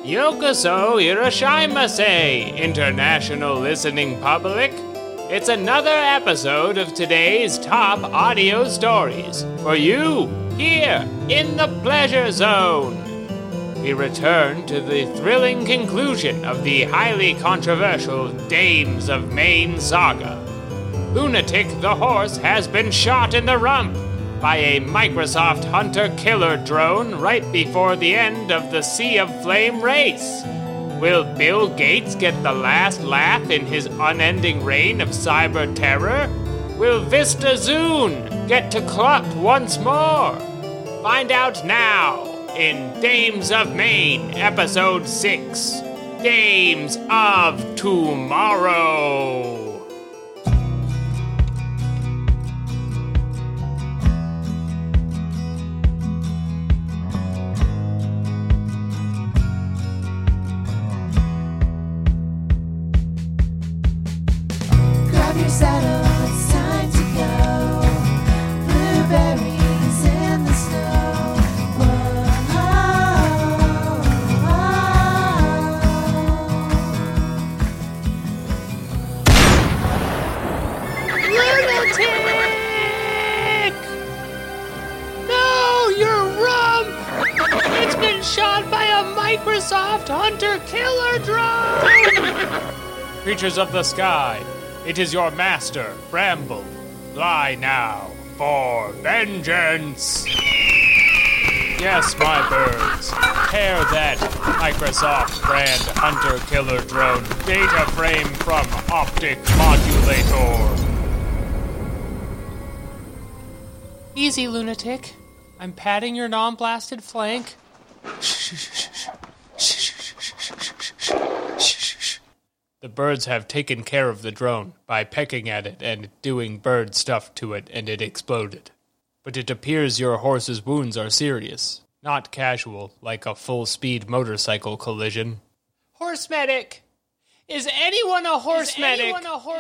Yokoso irashaimase, international listening public. It's another episode of today's top audio stories for you here in the Pleasure Zone. We return to the thrilling conclusion of the highly controversial Dames of Maine saga. Lunatic the horse has been shot in the rump by a Microsoft hunter-killer drone right before the end of the Sea of Flame race. Will Bill Gates get the last laugh in his unending reign of cyber terror? Will Vista Zune get to cluck once more? Find out now in Dames of Maine, Episode 6, Dames of Tomorrow. Saddle, it's time to go. Blueberries in the snow. Lunatic! No, your rump! It's been shot by a Microsoft hunter-killer drone! Creatures of the sky, it is your master, Bramble. Fly now for vengeance. Yes, my birds. Tear that Microsoft brand hunter-killer drone data frame from optic modulator. Easy, Lunatic. I'm patting your non-blasted flank. The birds have taken care of the drone by pecking at it and doing bird stuff to it, and it exploded. But it appears your horse's wounds are serious, not casual, like a full-speed motorcycle collision. Horse medic! Is anyone a horse medic?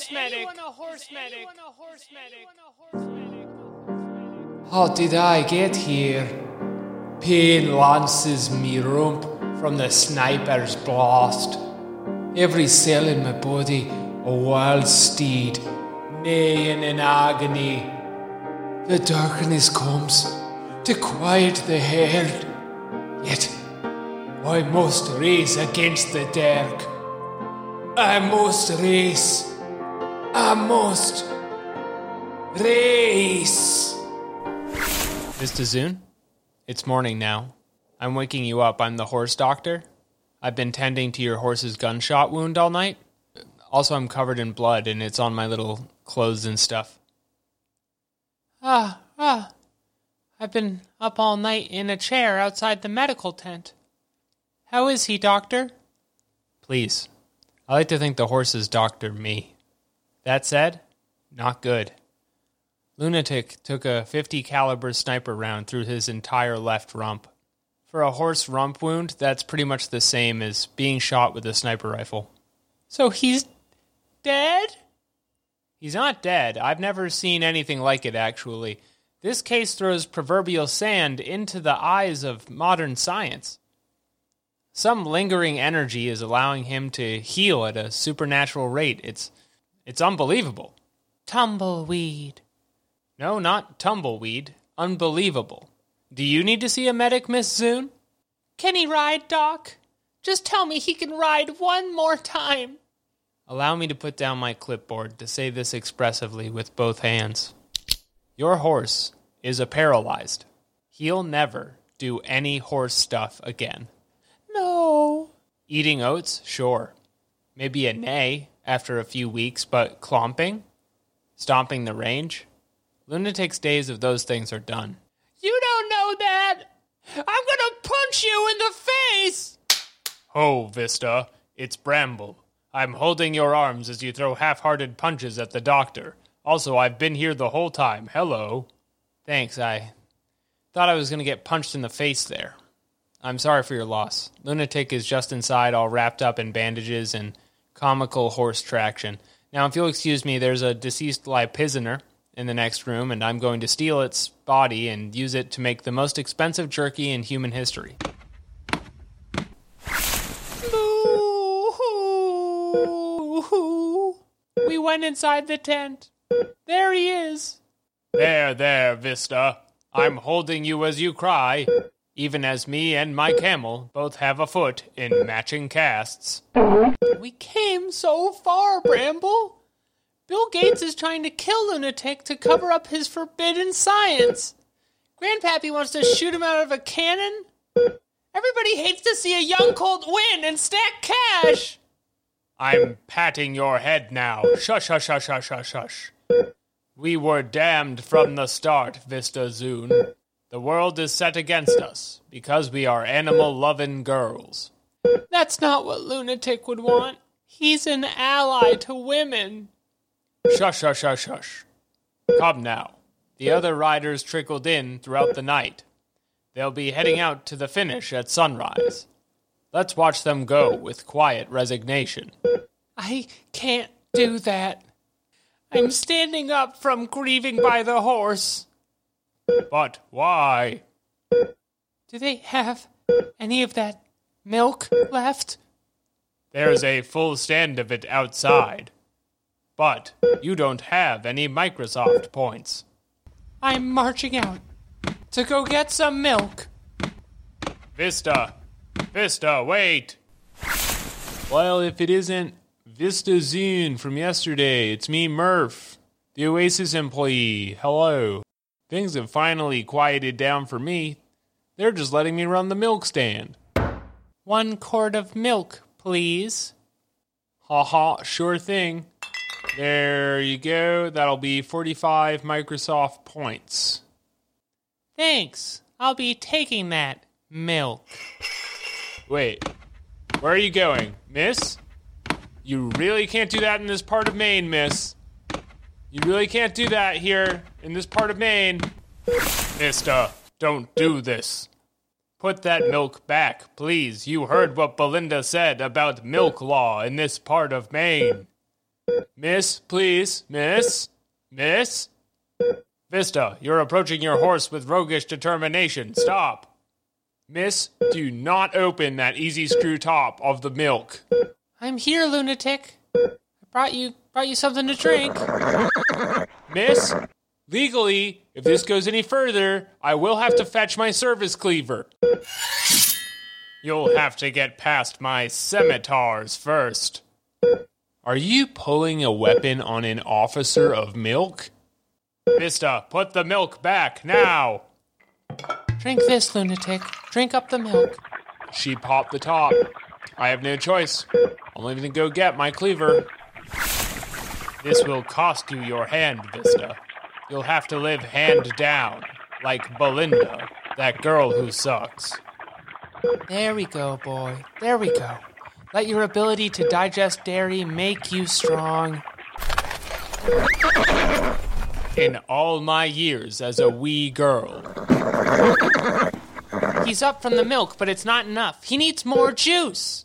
How did I get here? Pain lances me rump from the sniper's blast. Every cell in my body a wild steed, neighing in agony. The darkness comes to quiet the herd, yet I must race against the dark. I must race. I must race. Vista Zune, it's morning now. I'm waking you up. I'm the horse doctor. I've been tending to your horse's gunshot wound all night. Also, I'm covered in blood, and it's on my little clothes and stuff. I've been up all night in a chair outside the medical tent. How is he, doctor? Please, I like to think the horses doctor me. That said, not good. Lunatic took a .50 caliber sniper round through his entire left rump. For a horse rump wound, that's pretty much the same as being shot with a sniper rifle. So he's dead? He's not dead. I've never seen anything like it, actually. This case throws proverbial sand into the eyes of modern science. Some lingering energy is allowing him to heal at a supernatural rate. It's unbelievable. Tumbleweed. No, not tumbleweed. Unbelievable. Do you need to see a medic, Miss Zune? Can he ride, Doc? Just tell me he can ride one more time. Allow me to put down my clipboard to say this expressively with both hands. Your horse is paralyzed. He'll never do any horse stuff again. No. Eating oats? Sure. Maybe a neigh after a few weeks, but clomping? Stomping the range? Lunatic's days of those things are done. You don't know that! I'm gonna punch you in the face! Ho, Vista. It's Bramble. I'm holding your arms as you throw half-hearted punches at the doctor. Also, I've been here the whole time. Hello. Thanks, I thought I was gonna get punched in the face there. I'm sorry for your loss. Lunatic is just inside, all wrapped up in bandages and comical horse traction. Now, if you'll excuse me, there's a deceased Lipizzner in the next room, and I'm going to steal its body and use it to make the most expensive jerky in human history. Ooh. We went inside the tent. There he is. There, Vista. I'm holding you as you cry, even as me and my camel both have a foot in matching casts. We came so far, Bramble. Bill Gates is trying to kill Lunatic to cover up his forbidden science. Grandpappy wants to shoot him out of a cannon. Everybody hates to see a young colt win and stack cash. I'm patting your head now. Shush, hush, hush, hush, hush, hush. We were damned from the start, Vista Zune. The world is set against us because we are animal-loving girls. That's not what Lunatic would want. He's an ally to women. Shush, shush, shush, shush. Come now. The other riders trickled in throughout the night. They'll be heading out to the finish at sunrise. Let's watch them go with quiet resignation. I can't do that. I'm standing up from grieving by the horse. But why? Do they have any of that milk left? There's a full stand of it outside. But you don't have any Microsoft points. I'm marching out to go get some milk. Vista, wait. Well, if it isn't Vista Zune from yesterday, it's me, Murph, the Oasis employee. Hello. Things have finally quieted down for me. They're just letting me run the milk stand. 1 quart of milk, please. Ha, sure thing. There you go. That'll be 45 Microsoft points. Thanks. I'll be taking that milk. Wait. Where are you going, miss? You really can't do that in this part of Maine, miss. You really can't do that here in this part of Maine. Mister, don't do this. Put that milk back, please. You heard what Belinda said about milk law in this part of Maine. Miss, please. Miss? Vista, you're approaching your horse with roguish determination. Stop. Miss, do not open that easy screw top of the milk. I'm here, Lunatic. I brought you something to drink. Miss, legally, if this goes any further, I will have to fetch my service cleaver. You'll have to get past my scimitars first. Are you pulling a weapon on an officer of milk? Vista, put the milk back, now! Drink this, Lunatic. Drink up the milk. She popped the top. I have no choice. I'm leaving to go get my cleaver. This will cost you your hand, Vista. You'll have to live hand down, like Belinda, that girl who sucks. There we go, boy. There we go. Let your ability to digest dairy make you strong. In all my years as a wee girl. He's up from the milk, but it's not enough. He needs more juice.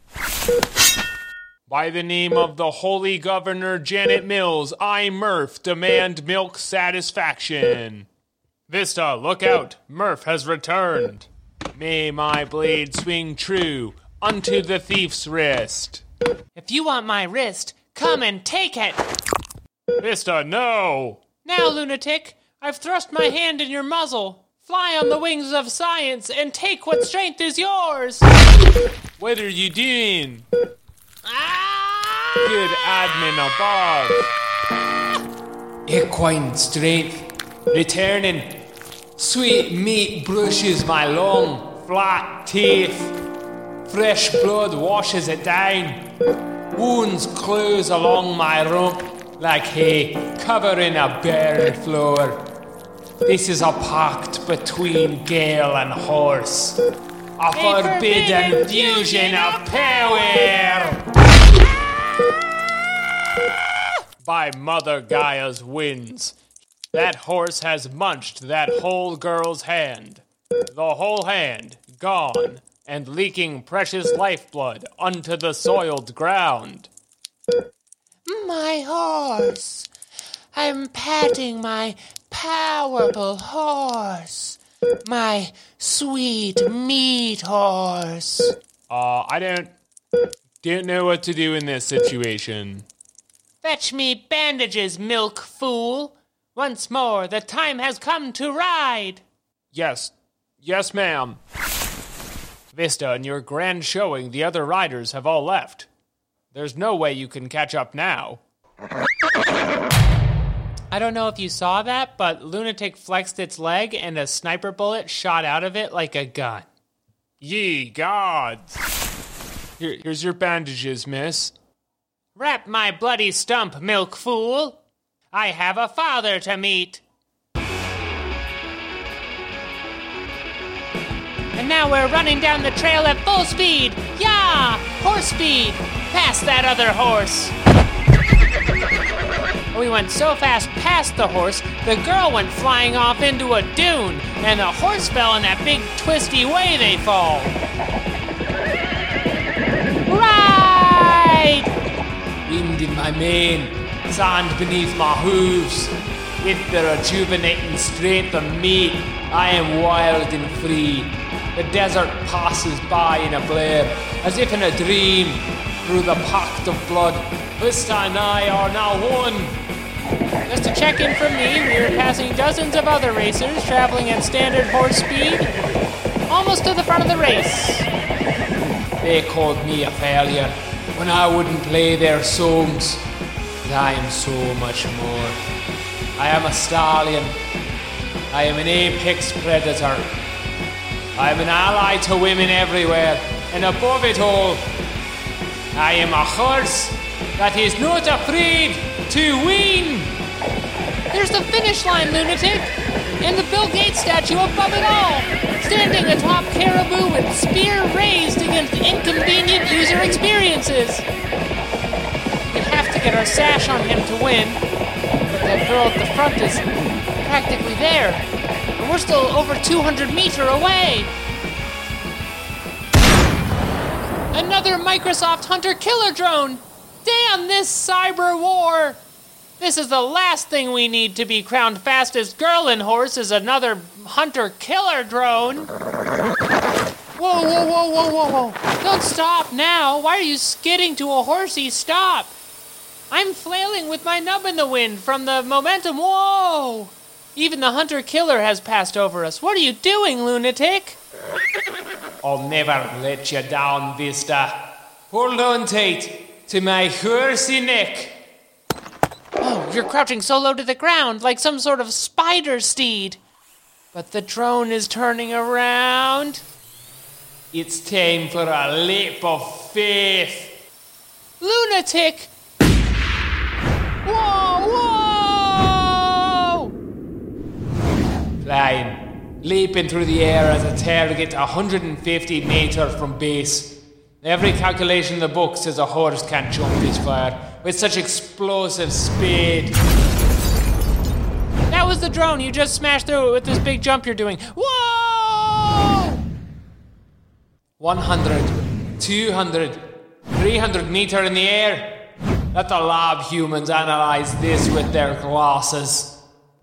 By the name of the Holy Governor Janet Mills, I, Murph, demand milk satisfaction. Vista, look out. Murph has returned. May my blade swing true unto the thief's wrist. If you want my wrist, come and take it. Vista, no. Now, Lunatic, I've thrust my hand in your muzzle. Fly on the wings of science and take what strength is yours. What are you doing? Good admin above. Equine strength returning. Sweet meat brushes my long, flat teeth. Fresh blood washes it down. Wounds close along my rump like hay covering a barren floor. This is a pact between Gale and horse. A forbidden fusion of power! By Mother Gaia's winds, that horse has munched that whole girl's hand. The whole hand gone and leaking precious lifeblood unto the soiled ground. My horse. I'm patting my powerful horse. My sweet meat horse. I don't Don't know what to do in this situation. Fetch me bandages, milk fool. Once more, the time has come to ride. Yes, ma'am. Vista, in your grand showing, the other riders have all left. There's no way you can catch up now. I don't know if you saw that, but Lunatic flexed its leg and a sniper bullet shot out of it like a gun. Ye gods! Here's your bandages, miss. Wrap my bloody stump, milk fool. I have a father to meet. And now we're running down the trail at full speed. Yeah! Horse speed! Past that other horse. We went so fast past the horse, the girl went flying off into a dune, and the horse fell in that big twisty way they fall. Ride! Wind in my mane, sand beneath my hooves. With the rejuvenating strength of meat, I am wild and free. The desert passes by in a blur, as if in a dream. Through the pact of blood, Vista and I are now one. Just to check in from me, we were passing dozens of other racers traveling at standard horse speed, almost to the front of the race. They called me a failure when I wouldn't play their songs. But I am so much more. I am a stallion. I am an apex predator. I am an ally to women everywhere, and above it all, I am a horse that is not afraid to win. There's the finish line, Lunatic! And the Bill Gates statue above it all! Standing atop Caribou with spear raised against inconvenient user experiences! We have to get our sash on him to win, but that girl at the front is practically there, and we're still over 200 meters away! Another Microsoft hunter-killer drone! Damn this cyber war! This is the last thing we need to be crowned fastest girl in horse is another hunter-killer drone. Whoa. Don't stop now. Why are you skidding to a horsey stop? I'm flailing with my nub in the wind from the momentum. Whoa! Even the hunter-killer has passed over us. What are you doing, Lunatic? I'll never let you down, Vista. Hold on tight to my horsey neck. Oh, you're crouching so low to the ground, like some sort of spider steed. But the drone is turning around. It's time for a leap of faith. Lunatic! Whoa! Flying, leaping through the air as a target 150 meters from base. Every calculation in the book says a horse can't jump this far with such explosive speed. That was the drone. You just smashed through it with this big jump you're doing. Whoa! 100, 200, 300 meter in the air. Let the lab humans analyze this with their glasses.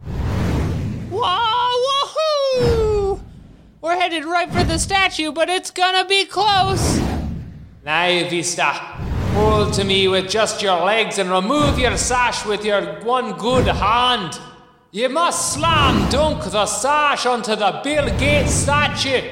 Whoa! Woohoo! We're headed right for the statue, but it's gonna be close. Now, Vista, hold to me with just your legs and remove your sash with your one good hand. You must slam dunk the sash onto the Bill Gates statue.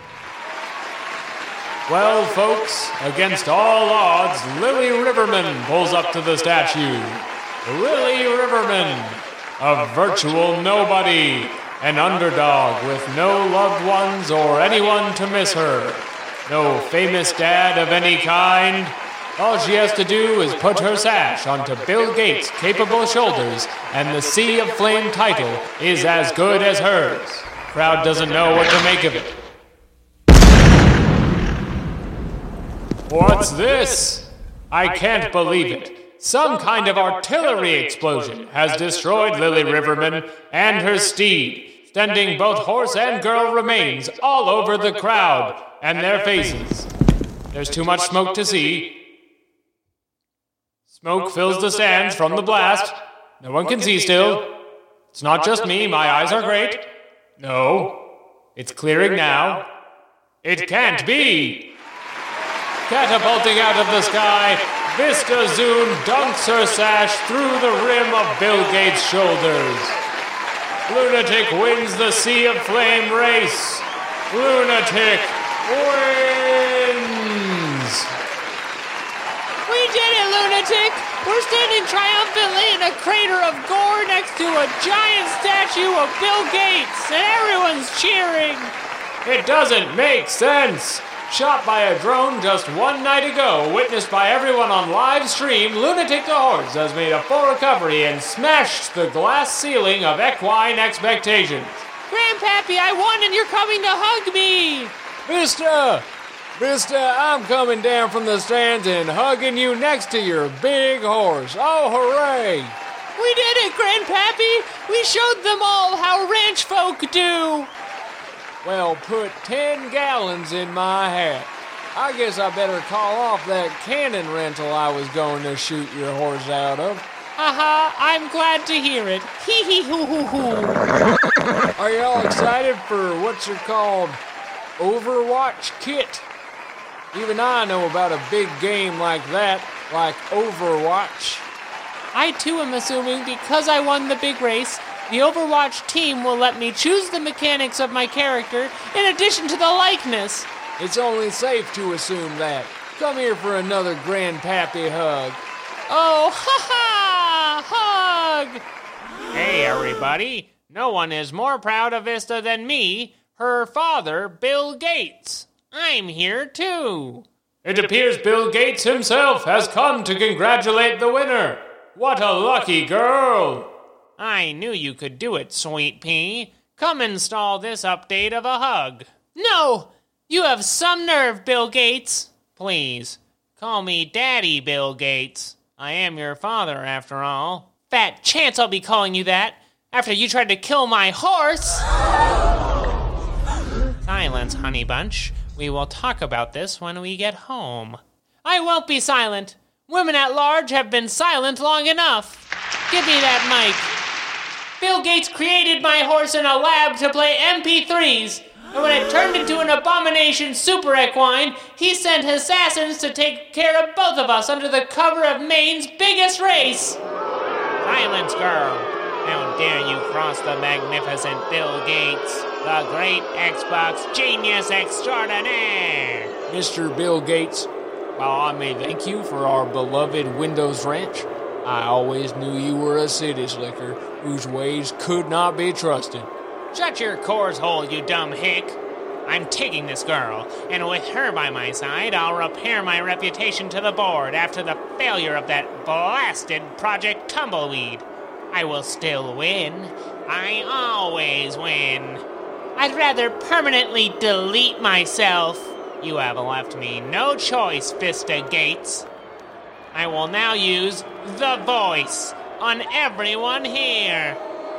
Well, folks, against all odds, Lily Riverman pulls up to the statue. Lily Riverman, a virtual nobody, an underdog with no loved ones or anyone to miss her. No famous dad of any kind. All she has to do is put her sash onto Bill Gates' capable shoulders, and the Sea of Flame title is as good as hers. Crowd doesn't know what to make of it. What's this? I can't believe it. Some kind of artillery explosion has destroyed Lily Riverman and her steed, sending both horse and girl remains all over the crowd and their faces. There's too much smoke to see. Smoke fills the stands from the blast. No one can see still. It's not just me, my eyes are great. No, it's clearing now. It can't be. Catapulting out of the sky, Vista Zoom dunks her sash through the rim of Bill Gates' shoulders. Lunatic wins the Sea of Flame race. Lunatic wins! We did it, Lunatic! We're standing triumphantly in a crater of gore next to a giant statue of Bill Gates, and everyone's cheering! It doesn't make sense! Shot by a drone just one night ago, witnessed by everyone on live stream, Lunatic the Horse has made a full recovery and smashed the glass ceiling of equine expectations. Grandpappy, I won and you're coming to hug me! Vista, I'm coming down from the stands and hugging you next to your big horse. Oh, hooray! We did it, Grandpappy! We showed them all how ranch folk do! Well, put 10 gallons in my hat. I guess I better call off that cannon rental I was going to shoot your horse out of. Haha, I'm glad to hear it. Hee hee hoo hoo hoo. Are y'all excited for what's it called? Overwatch Kit? Even I know about a big game like that, like Overwatch. I too am assuming because I won the big race, the Overwatch team will let me choose the mechanics of my character in addition to the likeness. It's only safe to assume that. Come here for another Grandpappy hug. Oh, ha ha! Hug! Hey, everybody. No one is more proud of Vista than me, her father, Bill Gates. I'm here, too. It appears Bill Gates himself has come to congratulate the winner. What a lucky girl! I knew you could do it, Sweet Pea. Come install this update of a hug. No! You have some nerve, Bill Gates. Please, call me Daddy Bill Gates. I am your father, after all. Fat chance I'll be calling you that after you tried to kill my horse. Silence, Honey Bunch. We will talk about this when we get home. I won't be silent. Women at large have been silent long enough. Give me that mic. Bill Gates created my horse in a lab to play MP3s, and when it turned into an abomination super equine, he sent assassins to take care of both of us under the cover of Maine's biggest race. Silence, girl. How dare you cross the magnificent Bill Gates, the great Xbox genius extraordinaire. Mr. Bill Gates, while I may thank you for our beloved Windows Ranch, I always knew you were a city slicker whose ways could not be trusted. Shut your cores hole, you dumb hick. I'm taking this girl, and with her by my side, I'll repair my reputation to the board after the failure of that blasted Project Tumbleweed. I will still win. I always win. I'd rather permanently delete myself. You have left me no choice, Vista Gates. I will now use the voice on everyone here.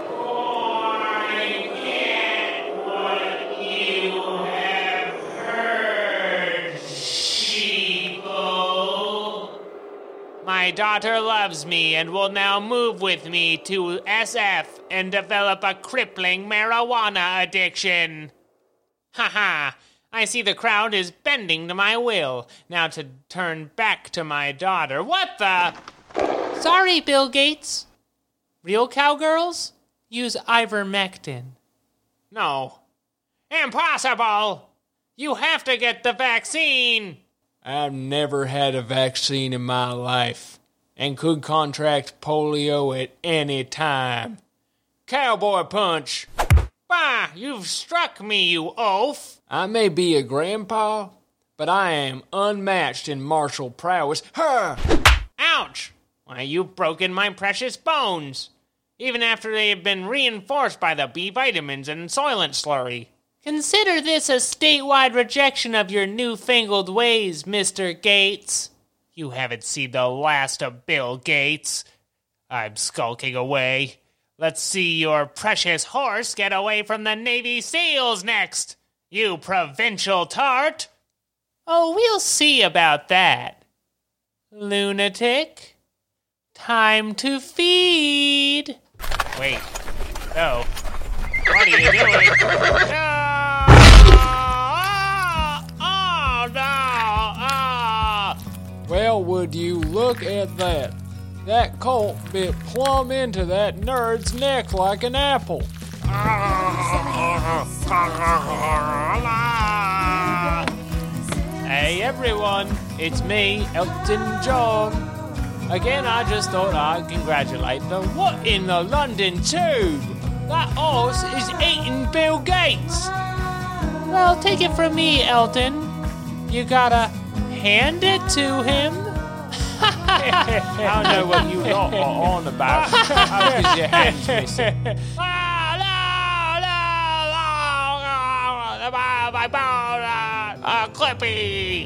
I get what you have heard, sheeple. My daughter loves me and will now move with me to SF and develop a crippling marijuana addiction. Haha. I see the crowd is bending to my will. Now to turn back to my daughter. What the? Sorry, Bill Gates. Real cowgirls use ivermectin. No. Impossible! You have to get the vaccine! I've never had a vaccine in my life and could contract polio at any time. Cowboy punch! Bah! You've struck me, you oaf! I may be a grandpa, but I am unmatched in martial prowess. Ha! Ouch! Why, you've broken my precious bones! Even after they have been reinforced by the B vitamins and Soylent slurry. Consider this a statewide rejection of your newfangled ways, Mr. Gates. You haven't seen the last of Bill Gates. I'm skulking away. Let's see your precious horse get away from the Navy SEALs next, you provincial tart. Oh, we'll see about that. Lunatic, time to feed. Wait, no. What are you doing? No! Oh, no! Oh! Would you look at that? That colt bit plumb into that nerd's neck like an apple. Hey everyone, it's me, Elton John. Again, I just thought I'd congratulate the What in the London Tube? That horse is eating Bill Gates. Well, take it from me, Elton. You gotta hand it to him. I don't know what you lot are on about. Because your hand's missing. My bone, Clippy.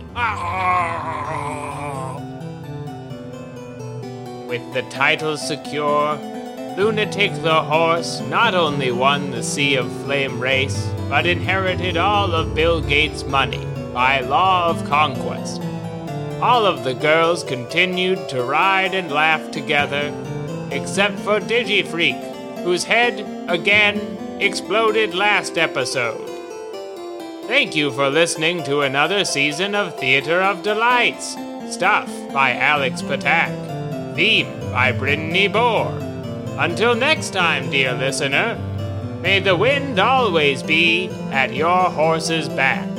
With the title secure, Lunatic the horse not only won the Sea of Flame race, but inherited all of Bill Gates' money by law of conquest. All of the girls continued to ride and laugh together, except for Digifreak, whose head, again, exploded last episode. Thank you for listening to another season of Theater of Delights. Stuff by Alex Patak. Theme by Brittany Bohr. Until next time, dear listener, may the wind always be at your horse's back.